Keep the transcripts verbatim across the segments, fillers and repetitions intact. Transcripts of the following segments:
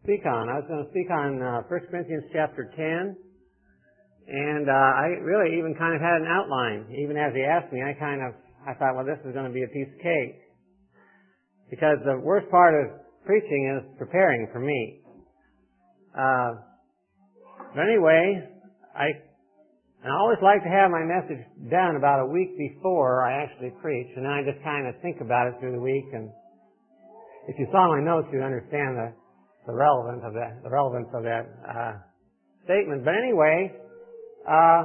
speak on. I was going to speak on uh, First Corinthians chapter ten, and uh, I really even kind of had an outline. Even as he asked me, I kind of, I thought, well, this is going to be a piece of cake. Because the worst part of preaching is preparing for me. Uh, but anyway, I, I always like to have my message done about a week before I actually preach, and then I just kind of think about it through the week. And if you saw my notes, you'd understand the, the relevance of that, the relevance of that uh, statement. But anyway, uh,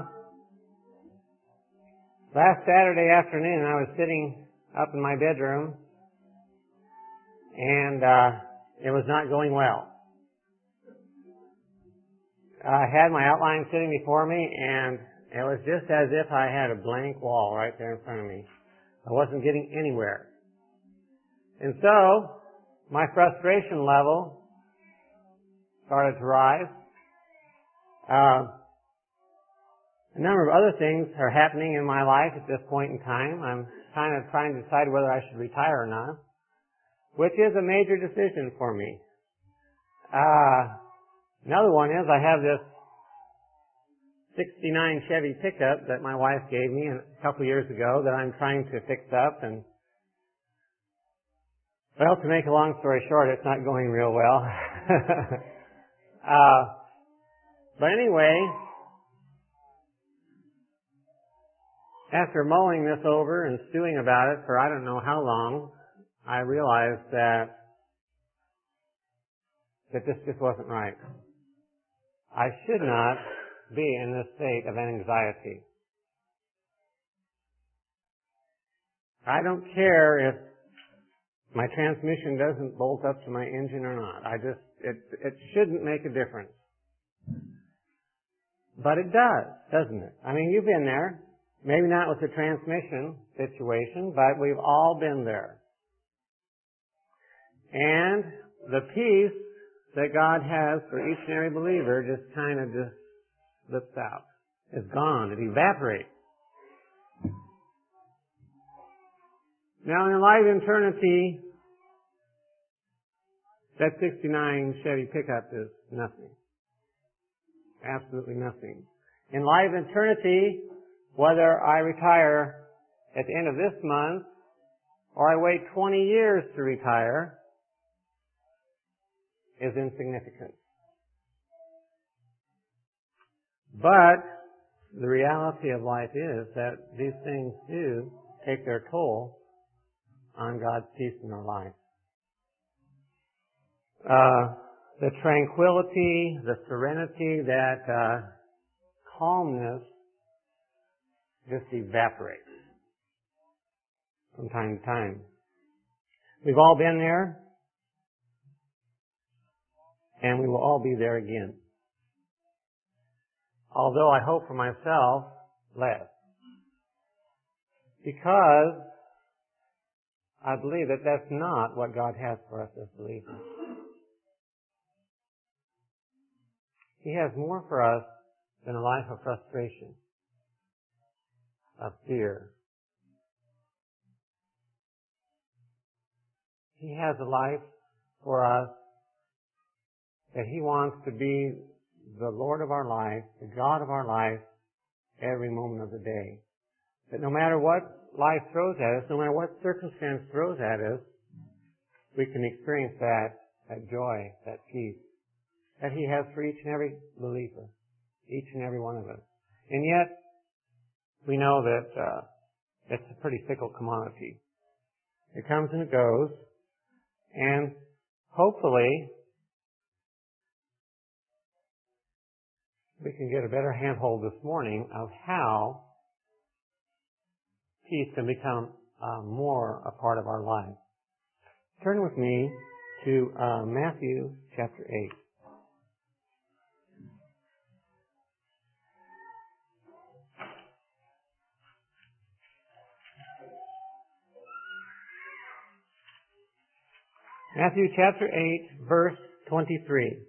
last Saturday afternoon, I was sitting up in my bedroom, and uh, it was not going well. I had my outline sitting before me, and it was just as if I had a blank wall right there in front of me. I wasn't getting anywhere. And so, my frustration level started to rise. Uh, a number of other things are happening in my life at this point in time. I'm kind of trying to decide whether I should retire or not, which is a major decision for me. Uh, another one is I have this sixty-nine Chevy pickup that my wife gave me a couple years ago that I'm trying to fix up. And well, to make a long story short, it's not going real well. uh, but anyway, after mulling this over and stewing about it for I don't know how long, I realized that that this just wasn't right. I should not be in this state of anxiety. I don't care if my transmission doesn't bolt up to my engine or not. I just, it, it shouldn't make a difference. But it does, doesn't it? I mean, you've been there. Maybe not with the transmission situation, but we've all been there. And the peace that God has for each and every believer just kind of just slips out. It's gone. It evaporates. Now in light of eternity, that sixty-nine Chevy pickup is nothing. Absolutely nothing. In light of eternity, whether I retire at the end of this month or I wait twenty years to retire, is insignificant. But the reality of life is that these things do take their toll on God's peace in our life. Uh, the tranquility, the serenity, that uh, calmness just evaporates from time to time. We've all been there, and we will all be there again. Although I hope for myself less. Because I believe that that's not what God has for us as believers. He has more for us than a life of frustration, of fear. He has a life for us that He wants to be the Lord of our life, the God of our life, every moment of the day. That no matter what life throws at us, no matter what circumstance throws at us, we can experience that, that joy, that peace that He has for each and every believer, each and every one of us. And yet, we know that uh, it's a pretty fickle commodity. It comes and it goes, and hopefully we can get a better handhold this morning of how peace can become uh, more a part of our life. Turn with me to uh, Matthew chapter eight. Matthew chapter eight, verse twenty-three.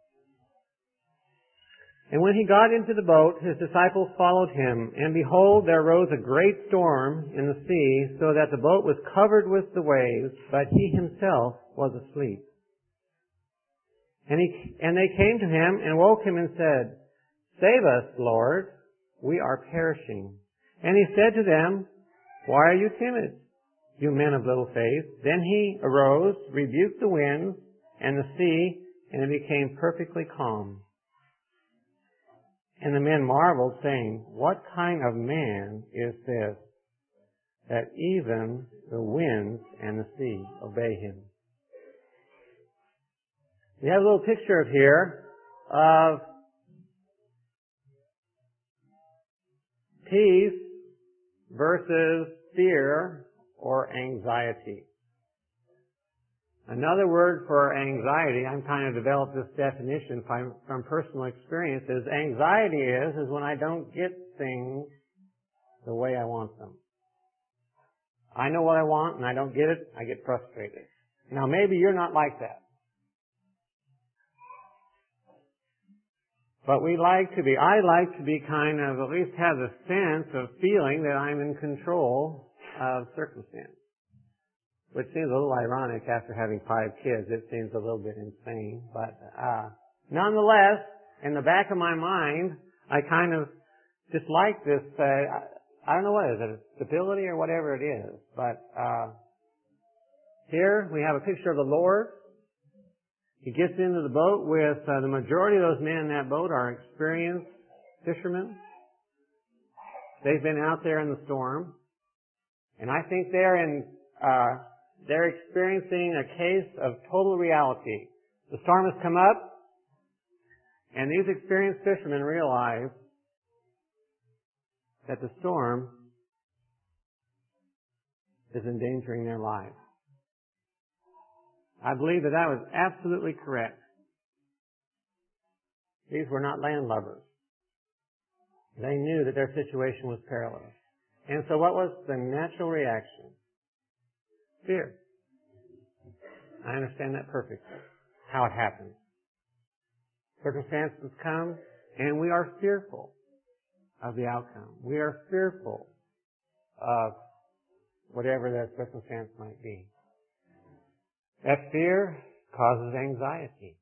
And when he got into the boat, his disciples followed him, and behold, there arose a great storm in the sea, so that the boat was covered with the waves, but he himself was asleep. And he, and they came to him and woke him and said, "Save us, Lord, we are perishing." And he said to them, "Why are you timid, you men of little faith?" Then he arose, rebuked the winds and the sea, and it became perfectly calm. And the men marveled, saying, "What kind of man is this, that even the winds and the sea obey him?" We have a little picture of here of peace versus fear or anxiety. Another word for anxiety, I'm kind of developed this definition from, from personal experience, is anxiety is, is when I don't get things the way I want them. I know what I want and I don't get it, I get frustrated. Now maybe you're not like that. But we like to be, I like to be kind of, at least have the sense of feeling that I'm in control of circumstance. Which seems a little ironic after having five kids. It seems a little bit insane. But, uh, nonetheless, in the back of my mind, I kind of dislike this, uh, I don't know what it is, stability or whatever it is. But, uh, here we have a picture of the Lord. He gets into the boat with, uh, the majority of those men in that boat are experienced fishermen. They've been out there in the storm. And I think they're in, uh, they're experiencing a case of total reality. The storm has come up, and these experienced fishermen realize that the storm is endangering their lives. I believe that that was absolutely correct. These were not landlubbers. They knew that their situation was perilous. And so what was the natural reaction? Fear. I understand that perfectly, how it happens. Circumstances come, and we are fearful of the outcome. We are fearful of whatever that circumstance might be. That fear causes anxiety.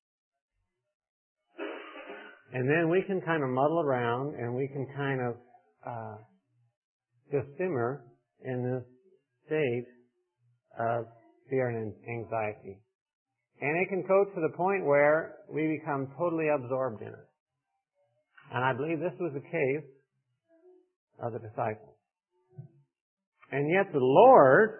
And then we can kind of muddle around, and we can kind of uh, just simmer in this state of fear and anxiety. And it can go to the point where we become totally absorbed in it. And I believe this was the case of the disciples. And yet the Lord,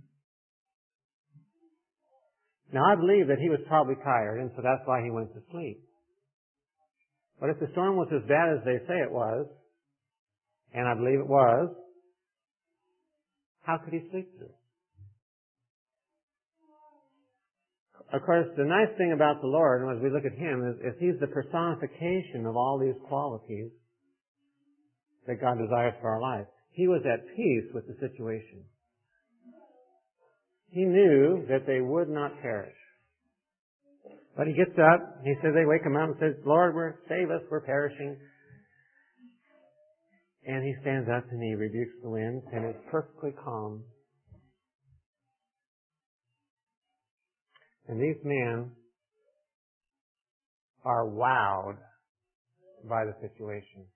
now I believe that he was probably tired, and so that's why he went to sleep. But if the storm was as bad as they say it was, and I believe it was, how could he sleep through it? Of course, the nice thing about the Lord, and as we look at him, is, is he's the personification of all these qualities that God desires for our life. He was at peace with the situation. He knew that they would not perish. But he gets up, he says, they wake him up and says, "Lord, we're, save us, we're perishing." And he stands up and he rebukes the wind, and it's perfectly calm. And these men are wowed by the situation.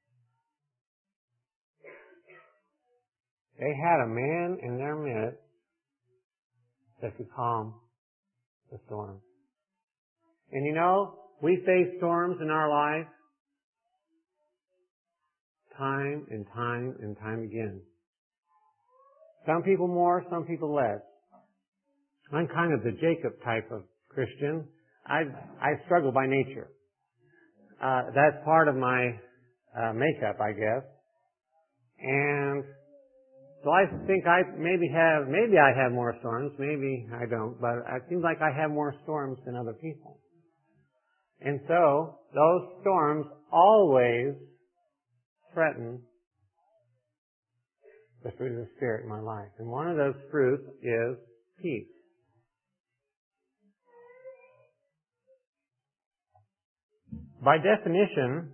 They had a man in their midst that could calm the storm. And you know, we face storms in our life time and time and time again. Some people more, some people less. I'm kind of the Jacob type of Christian. I I struggle by nature. Uh, that's part of my uh, makeup, I guess. And so I think I maybe have, maybe I have more storms, maybe I don't, but it seems like I have more storms than other people. And so those storms always threaten the fruit of the Spirit in my life. And one of those fruits is peace. By definition,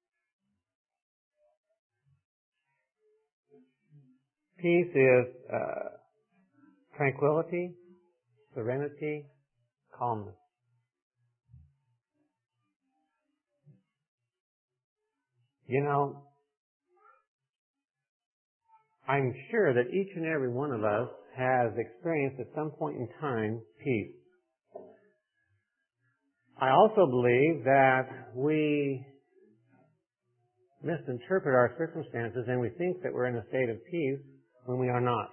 peace is uh, tranquility, serenity, calmness. You know, I'm sure that each and every one of us has experienced at some point in time peace. I also believe that we misinterpret our circumstances and we think that we're in a state of peace when we are not.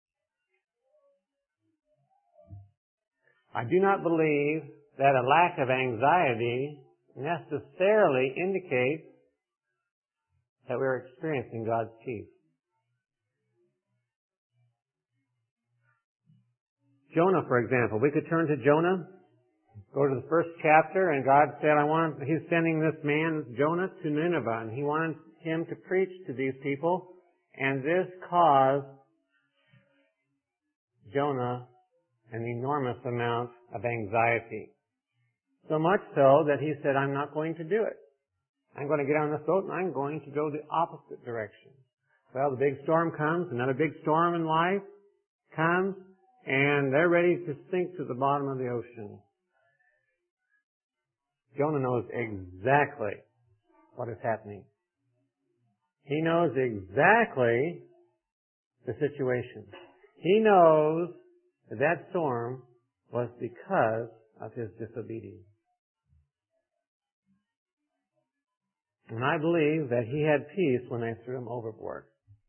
I do not believe that a lack of anxiety necessarily indicates that we're experiencing God's peace. Jonah, for example, we could turn to Jonah, go to the first chapter, and God said, I want, He's sending this man, Jonah, to Nineveh, and He wanted him to preach to these people, and this caused Jonah an enormous amount of anxiety. So much so that he said, I'm not going to do it. I'm going to get on this boat and I'm going to go the opposite direction. Well, the big storm comes, another big storm in life comes, and they're ready to sink to the bottom of the ocean. Jonah knows exactly what is happening. He knows exactly the situation. He knows that that storm was because of his disobedience. And I believe that he had peace when they threw him overboard.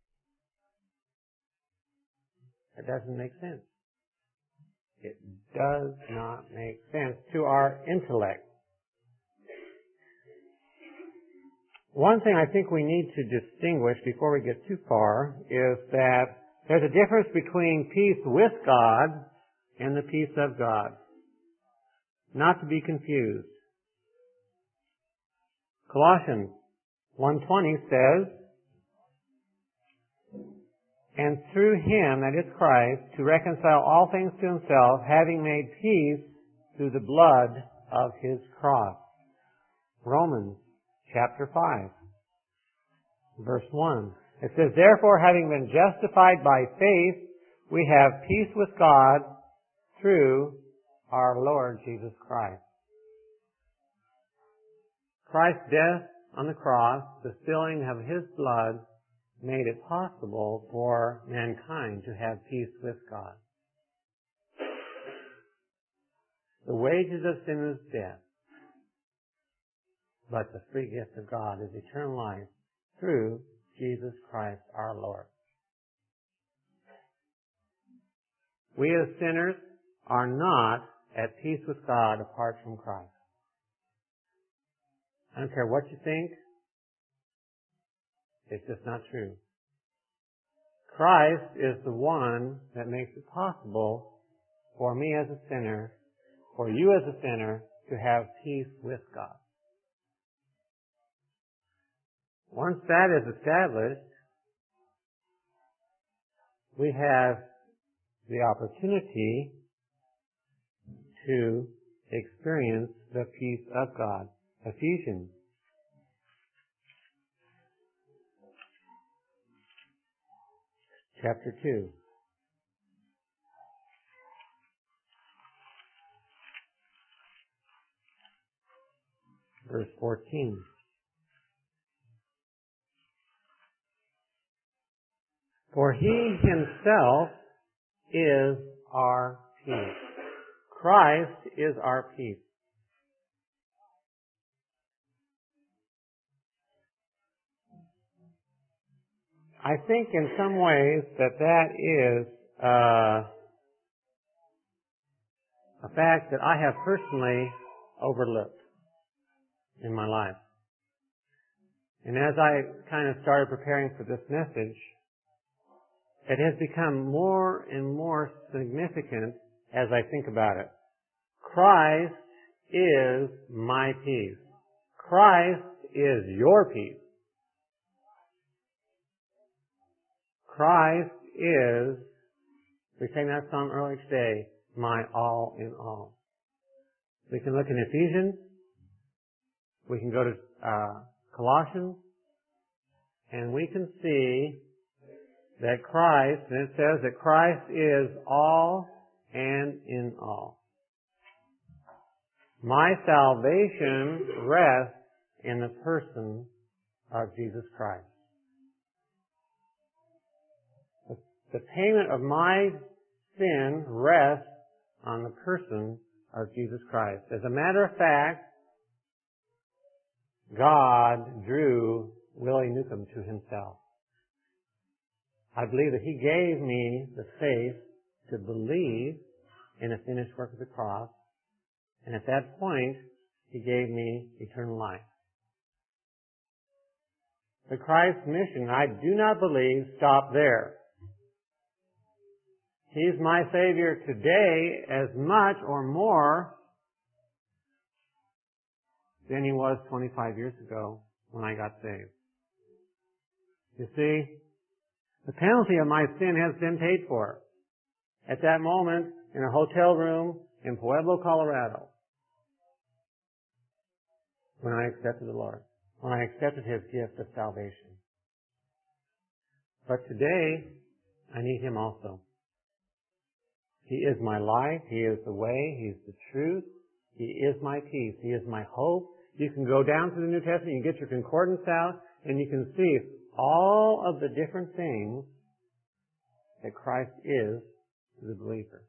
It doesn't make sense. It does not make sense to our intellect. One thing I think we need to distinguish before we get too far is that there's a difference between peace with God and the peace of God. Not to be confused. Colossians one twenty says, and through Him, that is Christ, to reconcile all things to Himself, having made peace through the blood of His cross. Romans chapter five, verse one. It says, therefore, having been justified by faith, we have peace with God through our Lord Jesus Christ. Christ's death on the cross, the spilling of His blood, made it possible for mankind to have peace with God. The wages of sin is death, but the free gift of God is eternal life through Jesus Christ our Lord. We as sinners are not at peace with God apart from Christ. I don't care what you think. It's just not true. Christ is the one that makes it possible for me as a sinner, for you as a sinner, to have peace with God. Once that is established, we have the opportunity to experience the peace of God. Ephesians chapter two. Verse fourteen. For He Himself is our peace. Christ is our peace. I think in some ways that that is uh, a fact that I have personally overlooked in my life. And as I kind of started preparing for this message, it has become more and more significant as I think about it. Christ is my peace. Christ is your peace. Christ is, we sang that song earlier today, my all in all. We can look in Ephesians. We can go to uh, Colossians. And we can see that Christ, and it says that Christ is all and in all. My salvation rests in the person of Jesus Christ. The payment of my sin rests on the person of Jesus Christ. As a matter of fact, God drew Willie Newcomb to Himself. I believe that He gave me the faith to believe in the finished work of the cross, and at that point, He gave me eternal life. The Christ mission, I do not believe, stopped there. He's my Savior today as much or more than He was twenty-five years ago when I got saved. You see, the penalty of my sin has been paid for. At that moment, in a hotel room in Pueblo, Colorado, when I accepted the Lord, when I accepted His gift of salvation. But today, I need Him also. He is my life. He is the way. He is the truth. He is my peace. He is my hope. You can go down to the New Testament, you can get your concordance out, and you can see all of the different things that Christ is to the believer.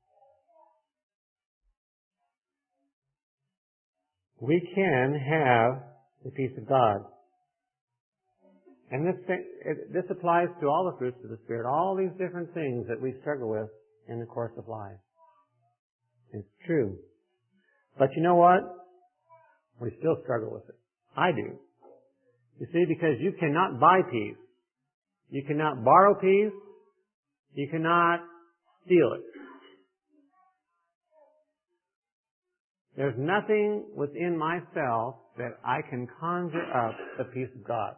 We can have the peace of God. And this thing, it, this applies to all the fruits of the Spirit, all these different things that we struggle with in the course of life. It's true. But you know what? We still struggle with it. I do. You see, because you cannot buy peace. You cannot borrow peace. You cannot steal it. There's nothing within myself that I can conjure up the peace of God.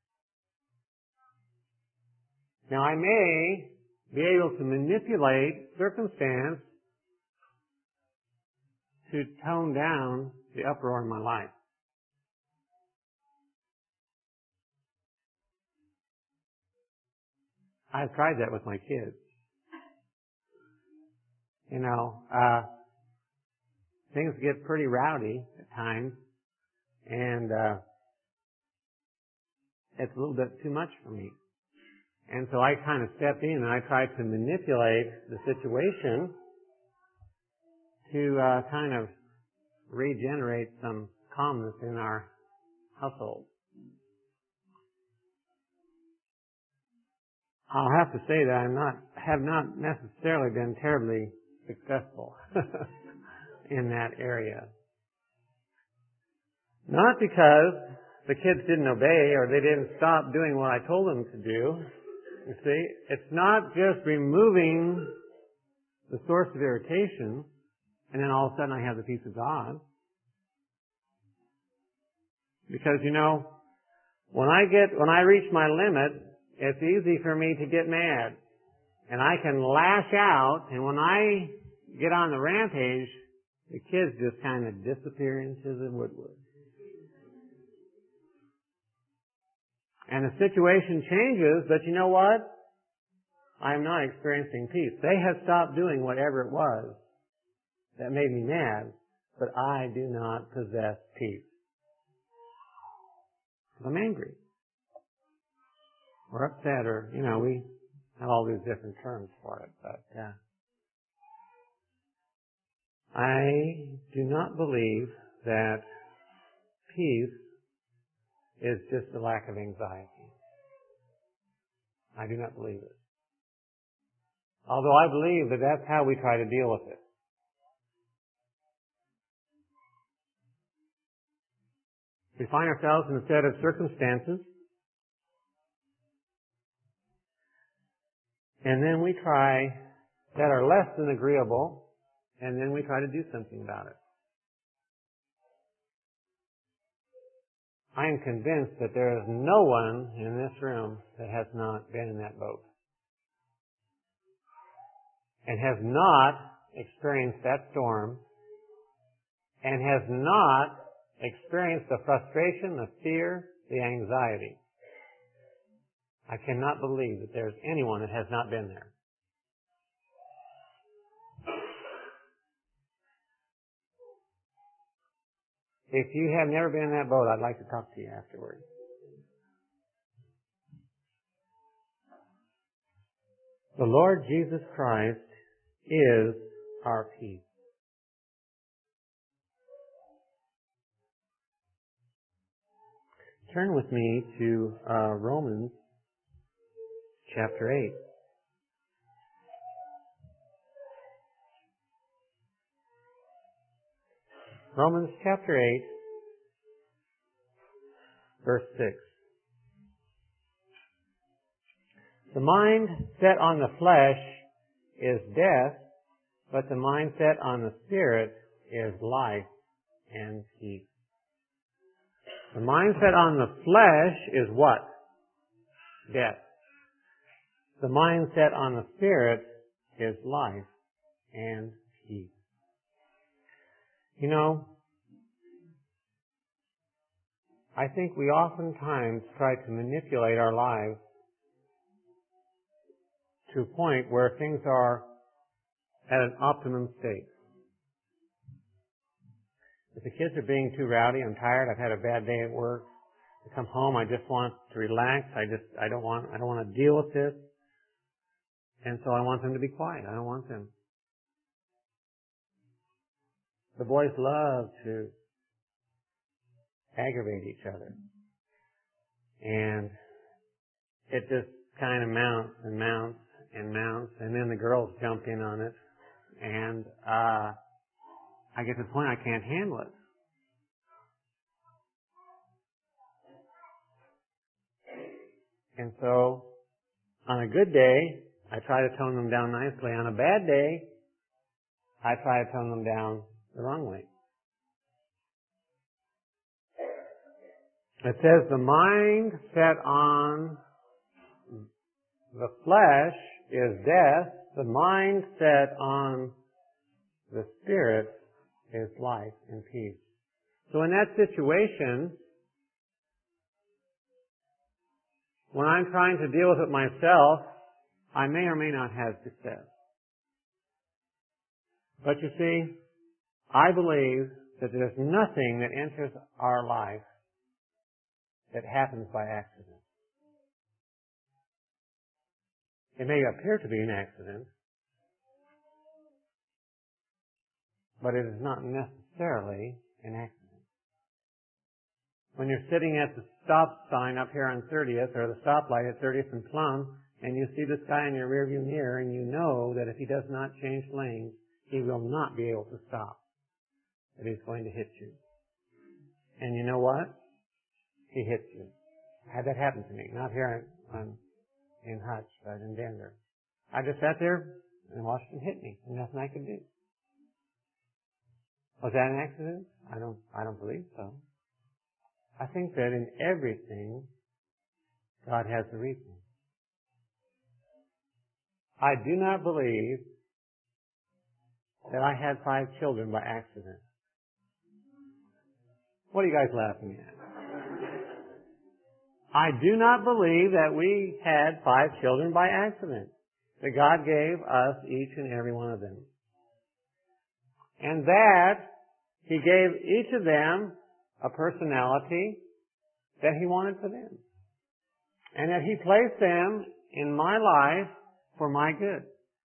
Now, I may be able to manipulate circumstance to tone down the uproar in my life. I've tried that with my kids. You know, uh, things get pretty rowdy at times, and uh, it's a little bit too much for me. And so I kind of step in and I try to manipulate the situation to uh, kind of regenerate some calmness in our household. I'll have to say that I'm not, have not necessarily been terribly successful in that area. Not because the kids didn't obey or they didn't stop doing what I told them to do. You see, it's not just removing the source of irritation and then all of a sudden I have the peace of God. Because, you know, when I get, when I reach my limit, it's easy for me to get mad. And I can lash out, and when I get on the rampage, the kids just kind of disappear into the woodwork. And the situation changes, but you know what? I'm not experiencing peace. They have stopped doing whatever it was that made me mad, but I do not possess peace. I'm angry. Or upset, or, you know, we have all these different terms for it, but, yeah. I do not believe that peace is just a lack of anxiety. I do not believe it. Although I believe that that's how we try to deal with it. We find ourselves in a set of circumstances, and then we try that are less than agreeable, and then we try to do something about it. I am convinced that there is no one in this room that has not been in that boat and has not experienced that storm and has not experienced the frustration, the fear, the anxiety. I cannot believe that there's anyone that has not been there. If you have never been in that boat, I'd like to talk to you afterwards. The Lord Jesus Christ is our peace. Turn with me to uh, Romans chapter eight. Romans chapter eight, verse six. The mind set on the flesh is death, but the mind set on the Spirit is life and peace. The mind set on the flesh is what? Death. The mind set on the Spirit is life and peace. You know, I think we oftentimes try to manipulate our lives to a point where things are at an optimum state. If the kids are being too rowdy, I'm tired, I've had a bad day at work, I come home, I just want to relax, I just, I don't want, I don't want to deal with this, and so I want them to be quiet, I don't want them. The boys love to aggravate each other, and it just kind of mounts and mounts and mounts, and then the girls jump in on it, and uh I get to the point I can't handle it. And so, on a good day, I try to tone them down nicely. On a bad day, I try to tone them down the wrong way. It says the mind set on the flesh is death. The mind set on the Spirit is life and peace. So in that situation, when I'm trying to deal with it myself, I may or may not have success. But you see, I believe that there's nothing that enters our life that happens by accident. It may appear to be an accident, but it is not necessarily an accident. When you're sitting at the stop sign up here on thirtieth, or the stoplight at thirtieth and Plum, and you see this guy in your rearview mirror, and you know that if he does not change lanes, he will not be able to stop. That he's going to hit you. And you know what? He hits you. I had that happen to me. Not here on, in Hutch, but in Denver. I just sat there and watched him hit me, and nothing I could do. Was that an accident? I don't, I don't believe so. I think that in everything, God has a reason. I do not believe that I had five children by accident. What are you guys laughing at? I do not believe that we had five children by accident. That God gave us each and every one of them. And that He gave each of them a personality that He wanted for them. And that He placed them in my life for my good.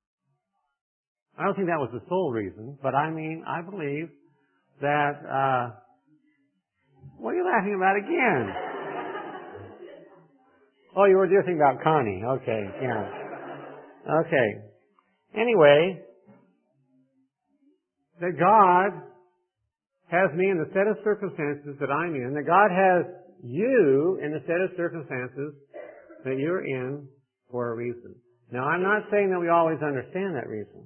I don't think that was the sole reason, but I mean, I believe that, uh, what are you laughing about again? Oh, you were just thinking about Connie. Okay, yeah. Okay. Anyway, that God has me in the set of circumstances that I'm in, that God has you in the set of circumstances that you're in for a reason. Now, I'm not saying that we always understand that reason,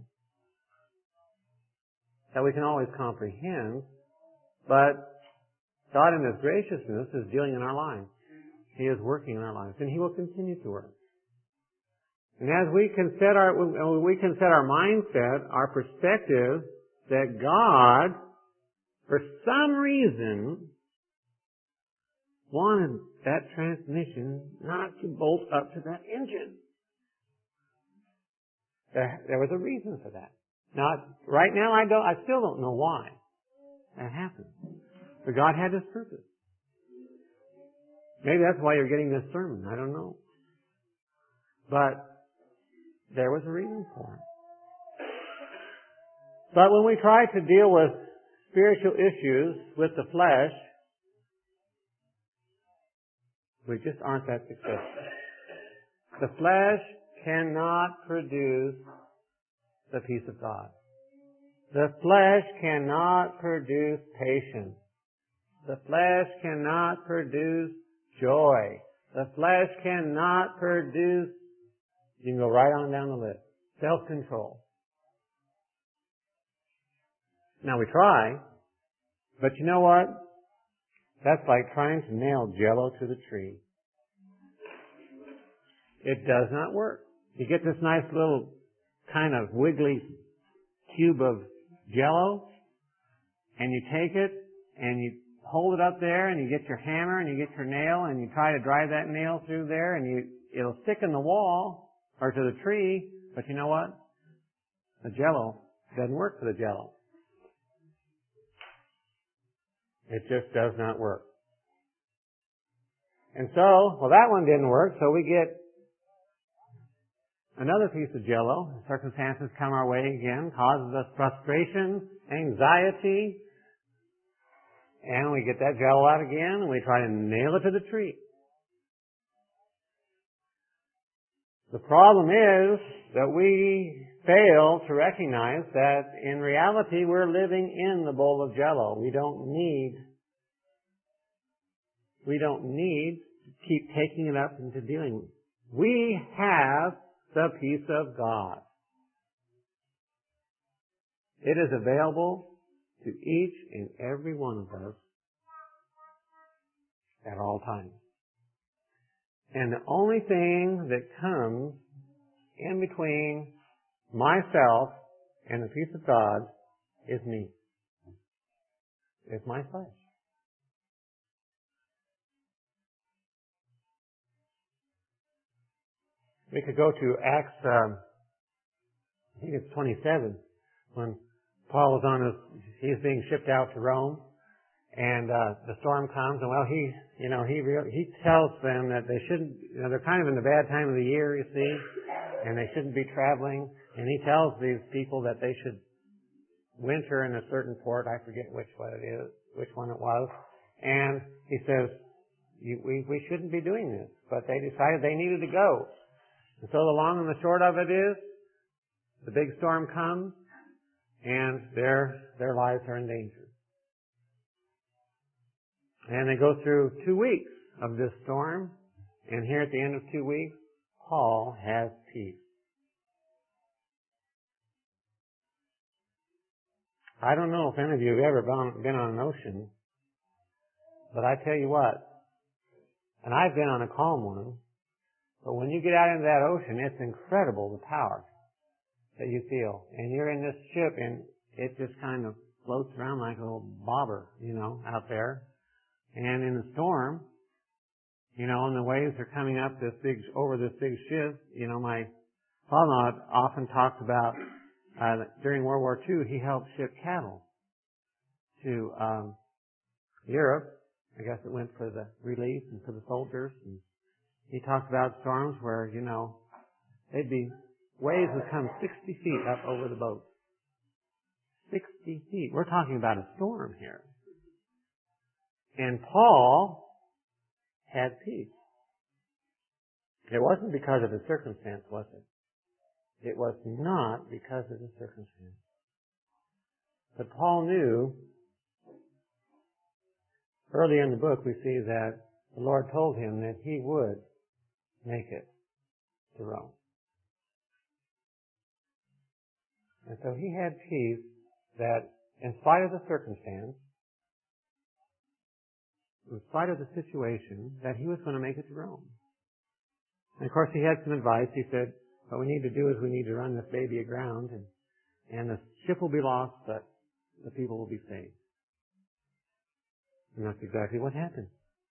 that we can always comprehend, but God in His graciousness is dealing in our lives. He is working in our lives, and He will continue to work. And as we can set our, we can set our mindset, our perspective, that God, for some reason, wanted that transmission not to bolt up to that engine. There, there was a reason for that. Now, right now, I don't, I still don't know why that happened. But God had His purpose. Maybe that's why you're getting this sermon. I don't know. But there was a reason for it. But when we try to deal with spiritual issues with the flesh, we just aren't that successful. The flesh cannot produce the peace of God. The flesh cannot produce patience. The flesh cannot produce joy. The flesh cannot produce, you can go right on down the list, self-control. Now we try, but you know what? That's like trying to nail Jell-O to the tree. It does not work. You get this nice little kind of wiggly cube of Jell-O, and you take it, and you hold it up there, and you get your hammer, and you get your nail, and you try to drive that nail through there, and you it'll stick in the wall, or to the tree, but you know what? The Jell-O doesn't work for the Jell-O. It just does not work. And so, well, that one didn't work, so we get another piece of Jell-O. Circumstances come our way again, causes us frustration, anxiety, and we get that Jell-O out again, and we try to nail it to the tree. The problem is that we fail to recognize that in reality we're living in the bowl of Jell-O. We don't need, we don't need to keep taking it up and to dealing with it. We have the peace of God. It is available to each and every one of us at all times. And the only thing that comes in between myself and the peace of God is me. It's my flesh. We could go to Acts, um, I think it's twenty-seven, when Paul was on his, he's being shipped out to Rome, and uh, the storm comes, and well, he, you know, he re- he tells them that they shouldn't, you know, they're kind of in the bad time of the year, you see, and they shouldn't be traveling, and he tells these people that they should winter in a certain port. I forget which one it is, which one it was, and he says, you, we we shouldn't be doing this, but they decided they needed to go. And so the long and the short of it is, the big storm comes, and their their lives are in danger. And they go through two weeks of this storm, and here at the end of two weeks, Paul has peace. I don't know if any of you have ever been on an ocean, but I tell you what, and I've been on a calm one, but when you get out into that ocean, it's incredible the power that you feel. And you're in this ship, and it just kind of floats around like a little bobber, you know, out there. And in the storm, you know, and the waves are coming up this big, over this big ship, you know, my father-in-law often talks about, uh, during World War Two, he helped ship cattle to, um, Europe. I guess it went for the relief and for the soldiers. And he talked about storms where, you know, they'd be, waves would come sixty feet up over the boat. sixty feet. We're talking about a storm here. And Paul had peace. It wasn't because of his circumstance, was it? It was not because of his circumstance. But Paul knew, early in the book we see that the Lord told him that he would make it to Rome. And so he had peace that in spite of the circumstance, in spite of the situation, that he was going to make it to Rome. And of course he had some advice. He said, what we need to do is we need to run this baby aground, and, and the ship will be lost, but the people will be saved. And that's exactly what happened.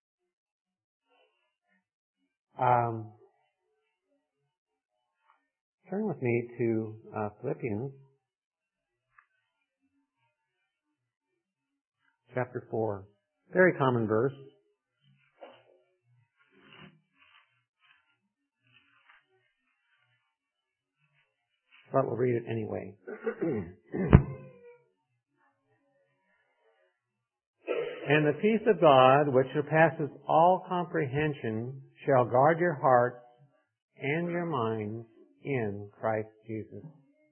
Um, turn with me to uh, Philippians chapter four. Very common verse. but we'll read it anyway. And the peace of God, which surpasses all comprehension, shall guard your hearts and your minds in Christ Jesus.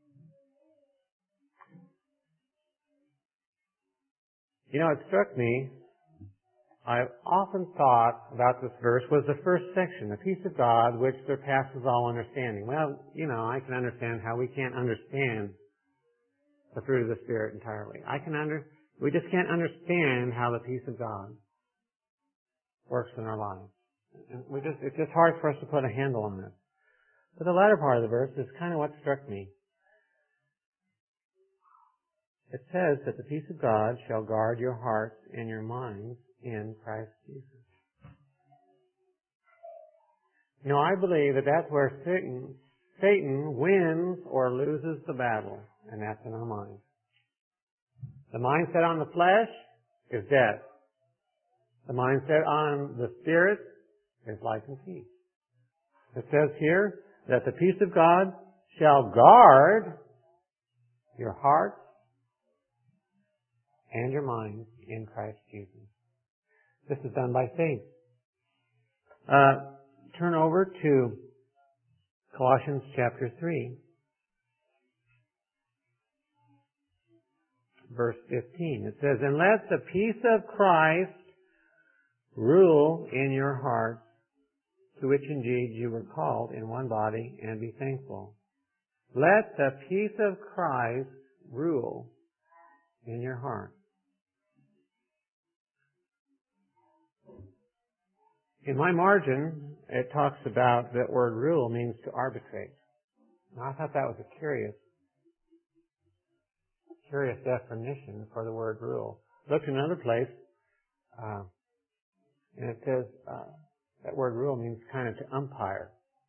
You know, it struck me, I've often thought about this verse was the first section, the peace of God which surpasses all understanding. Well, you know, I can understand how we can't understand the fruit of the Spirit entirely. I can under, we just can't understand how the peace of God works in our lives. And we just, it's just hard for us to put a handle on this. But the latter part of the verse is kind of what struck me. It says that the peace of God shall guard your hearts and your minds in Christ Jesus. You know, I believe that that's where Satan, Satan wins or loses the battle, and that's in our minds. The mindset on the flesh is death. The mindset on the Spirit is life and peace. It says here that the peace of God shall guard your hearts and your minds in Christ Jesus. This is done by faith. Uh, turn over to Colossians chapter three, verse fifteen. It says, "And let the peace of Christ rule in your hearts, to which indeed you were called in one body, and be thankful." Let the peace of Christ rule in your heart. In my margin, it talks about that word rule means to arbitrate. Now, I thought that was a curious, curious definition for the word rule. Look in another place, uh, and it says uh, that word rule means kind of to umpire.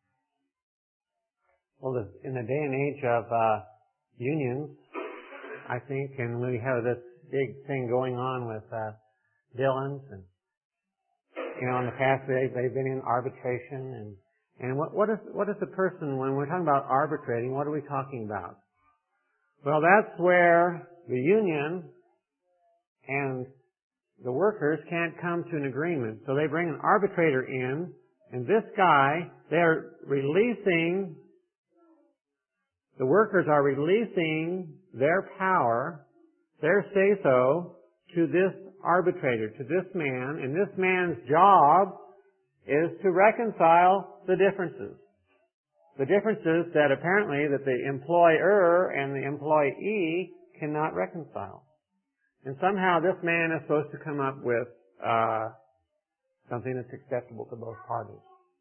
Well, in the day and age of uh, unions, I think, and we have this big thing going on with uh, Dillons, and you know, in the past they they've been in arbitration, and and what what is what is the person when we're talking about arbitrating? What are we talking about? Well, that's where the union and the workers can't come to an agreement, so they bring an arbitrator in, and this guy, they're releasing. The workers are releasing their power, their say-so, to this arbitrator, to this man, and this man's job is to reconcile the differences. The differences that apparently that the employer and the employee cannot reconcile. And somehow this man is supposed to come up with uh, something that's acceptable to both parties.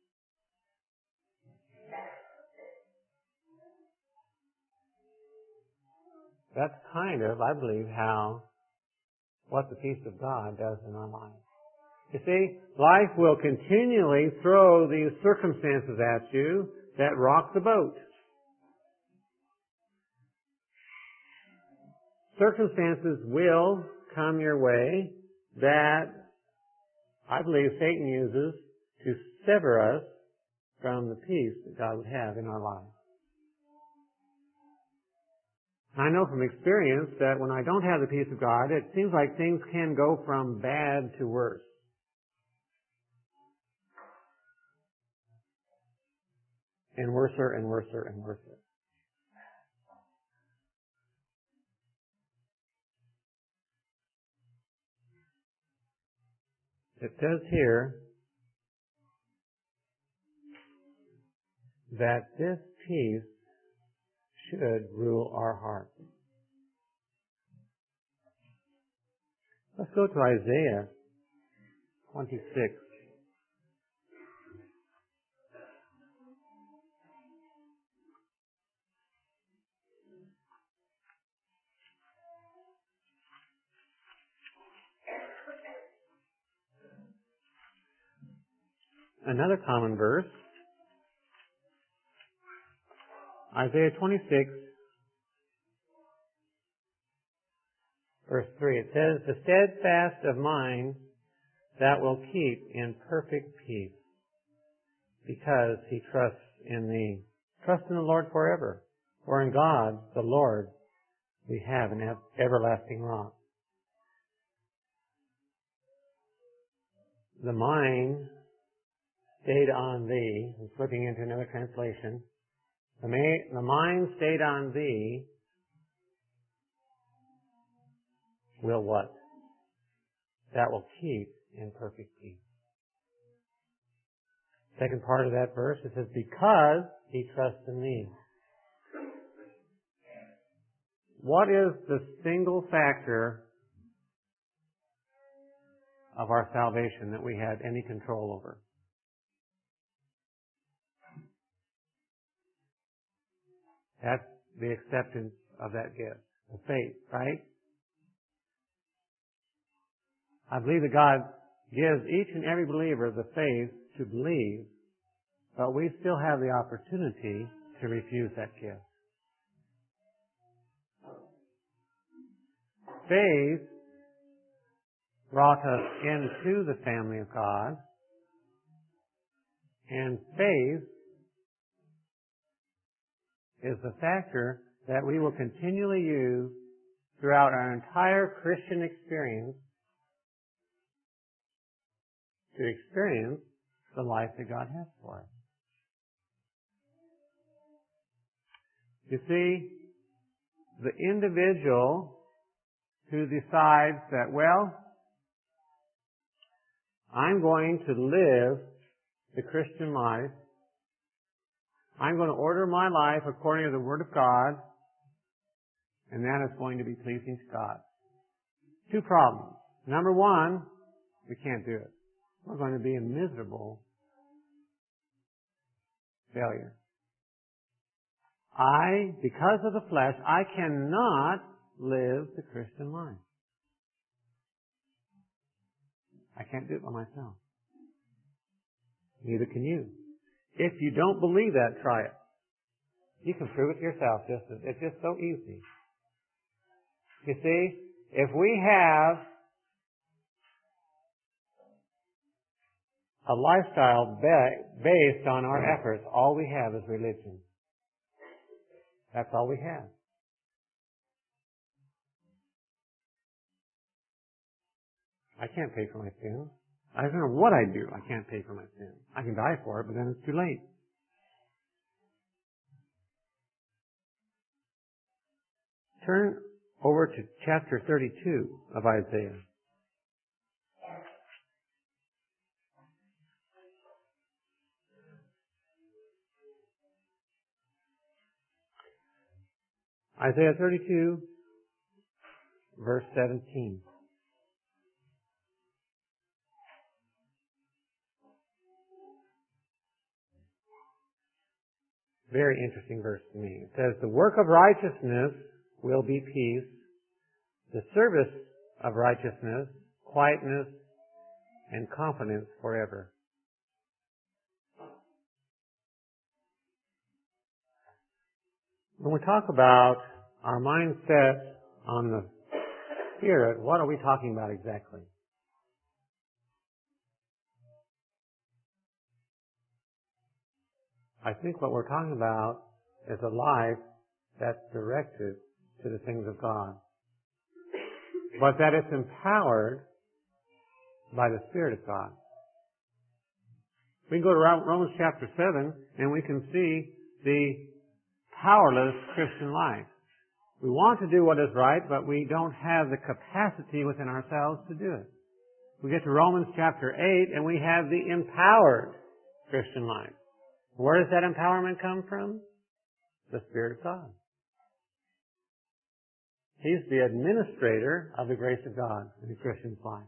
That's kind of, I believe, how, what the peace of God does in our lives. You see, life will continually throw these circumstances at you that rock the boat. Circumstances will come your way that I believe Satan uses to sever us from the peace that God would have in our lives. I know from experience that when I don't have the peace of God, it seems like things can go from bad to worse. And worser and worser and worser. It says here that this peace should rule our hearts. Let's go to Isaiah twenty-six. Another common verse, Isaiah twenty-six, verse three. It says, "The steadfast of mind that will keep in perfect peace, because he trusts in thee." Trust in the Lord forever. For in God, the Lord, we have an everlasting rock. The mind stayed on thee. I'm flipping into another translation. The, ma- the mind stayed on thee will what? That will keep in perfect peace. Second part of that verse, it says, because he trusts in thee. What is the single factor of our salvation that we had any control over? That's the acceptance of that gift, the faith, right? I believe that God gives each and every believer the faith to believe, but we still have the opportunity to refuse that gift. Faith brought us into the family of God, and faith is the factor that we will continually use throughout our entire Christian experience to experience the life that God has for us. You see, the individual who decides that, well, I'm going to live the Christian life, I'm going to order my life according to the Word of God, and that is going to be pleasing to God. Two problems. Number one, we can't do it. We're going to be a miserable failure. I, because of the flesh, I cannot live the Christian life. I can't do it by myself. Neither can you. If you don't believe that, try it. You can prove it yourself. Just it's just so easy. You see, if we have a lifestyle ba- based on our efforts, all we have is religion. That's all we have. I can't pay for my sins. I don't know what I do. I can't pay for my sins. I can die for it, but then it's too late. Turn over to chapter thirty-two of Isaiah. Isaiah thirty-two, verse seventeen. Very interesting verse to me. It says, the work of righteousness will be peace, the service of righteousness, quietness, and confidence forever. When we talk about our mindset on the Spirit, what are we talking about exactly? I think what we're talking about is a life that's directed to the things of God, but that it's empowered by the Spirit of God. We can go to Romans chapter seven and we can see the powerless Christian life. We want to do what is right, but we don't have the capacity within ourselves to do it. We get to Romans chapter eight and we have the empowered Christian life. Where does that empowerment come from? The Spirit of God. He's the administrator of the grace of God in the Christian's life.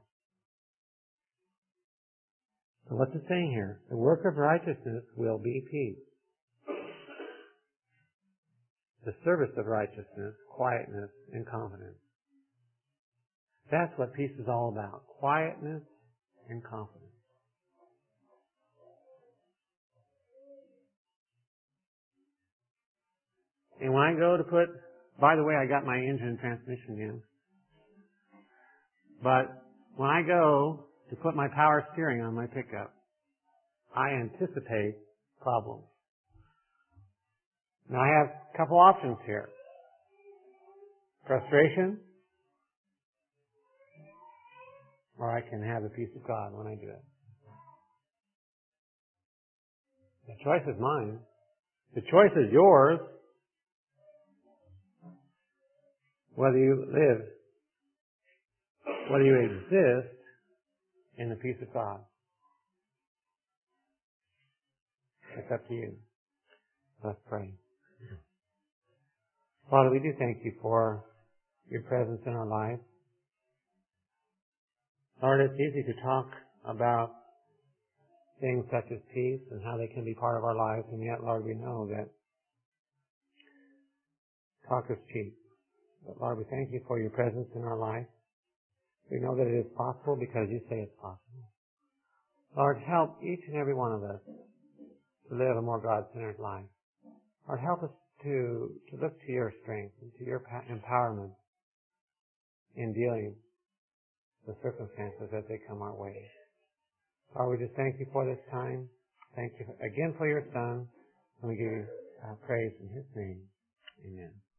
So what's it saying here? The work of righteousness will be peace. The service of righteousness, quietness, and confidence. That's what peace is all about. Quietness and confidence. And when I go to put, by the way, I got my engine and transmission in. But when I go to put my power steering on my pickup, I anticipate problems. Now I have a couple options here. Frustration, or I can have the peace of God when I do it. The choice is mine. The choice is yours, whether you live, whether you exist in the peace of God. It's up to you. Let's pray. Father, we do thank you for your presence in our lives. Lord, it's easy to talk about things such as peace and how they can be part of our lives, and yet, Lord, we know that talk is cheap. But Lord, we thank you for your presence in our life. We know that it is possible because you say it's possible. Lord, help each and every one of us to live a more God-centered life. Lord, help us to, to look to your strength and to your empowerment in dealing with circumstances as they come our way. Lord, we just thank you for this time. Thank you again for your Son. And we give you uh, praise in his name. Amen.